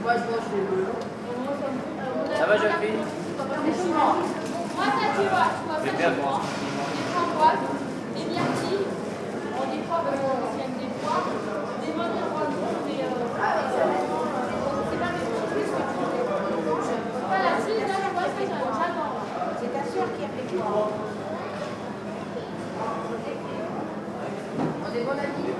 Ça va, jeune fille? Moi, ça, tu vois, ça, des framboises, des myrtilles, des pois, des pois, des menhirs roses, mais c'est pas mes produits ce que tu veux. Pas la cise, là, je vois, ça, j'adore. C'est ta soeur qui a fait quoi? On est bon amis.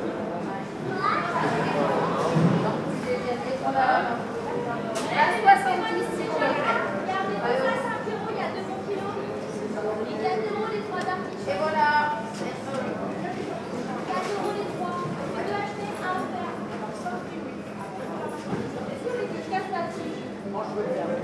La 70, s'il vous plaît. Regardez, ça, 5 €, il y a 2 bons kilos. Et 4 € les 3 artichauts. Et voilà. 4 € les 3. On peut acheter un offert. Est-ce que les dédicaces là-dessus? Moi, je veux le faire.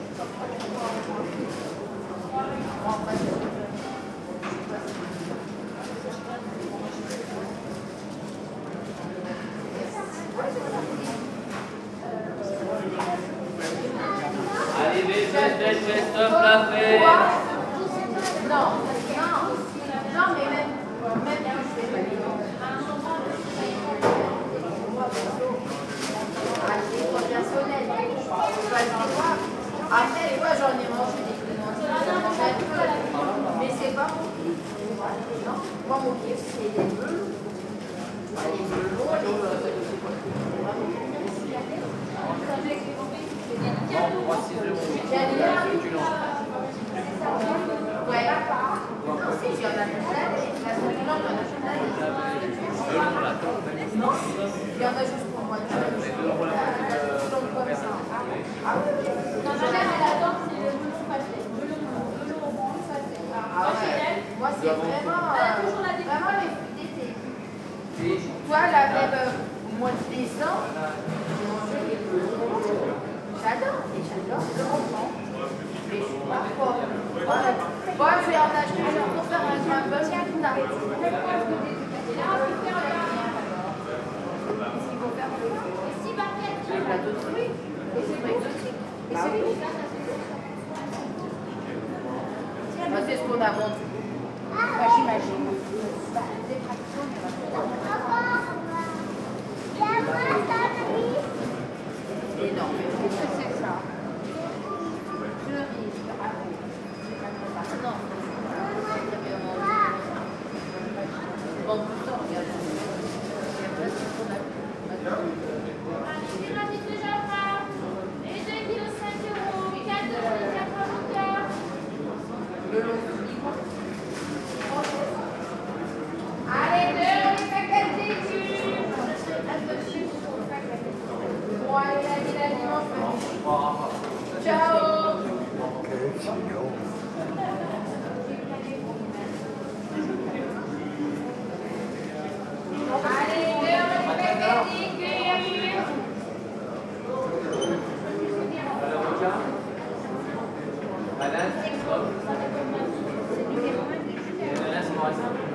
Allez, baisse, stop, la fête. Non, mais même si c'est pas les noms. Ah, c'est trop personnel. Je pas le voir. Après, des fois, j'en ai mangé des clémentines, mais c'est pas mon kiff. Non, moi, mon kiff, c'est les melons. Les melons, Moi, 6 €. ouais. Non, si, il y en a toute l'année. La semaine, il y en a toute l'année. Non, il y en a juste pour moi. Ah oui. Non, ma mère, elle adore, c'est le melon pâté. Melon au blanc, ça c'est. Ah ouais. Moi, c'est vraiment les fruits d'été. Toi, là, même au mois de décembre, j'ai mangé les melons. J'adore le roman. Mais je suis pas folle. Bon, je vais en acheter un pour faire un bon tarte. Qu'est-ce qu'il faut faire? Et 6 barquettes. Un plateau de fruits. Et c'est pas exotique. Et c'est tout. C'est ce qu'on a vendu. Bah, j'imagine. Des fractions, Énorme. qu'est-ce que c'est ça? Non. Bon, pourtant, regarde. C'est gratuit déjà, frère. Les 2 kilos 5 €. 4 € les 4 avocats. Le long. Allez, 2 € les paquets de légumes. Bon, allez, la dimanche. Ciao. Allez, 2 € les paquets de légumes. Madame, stop. Ananas,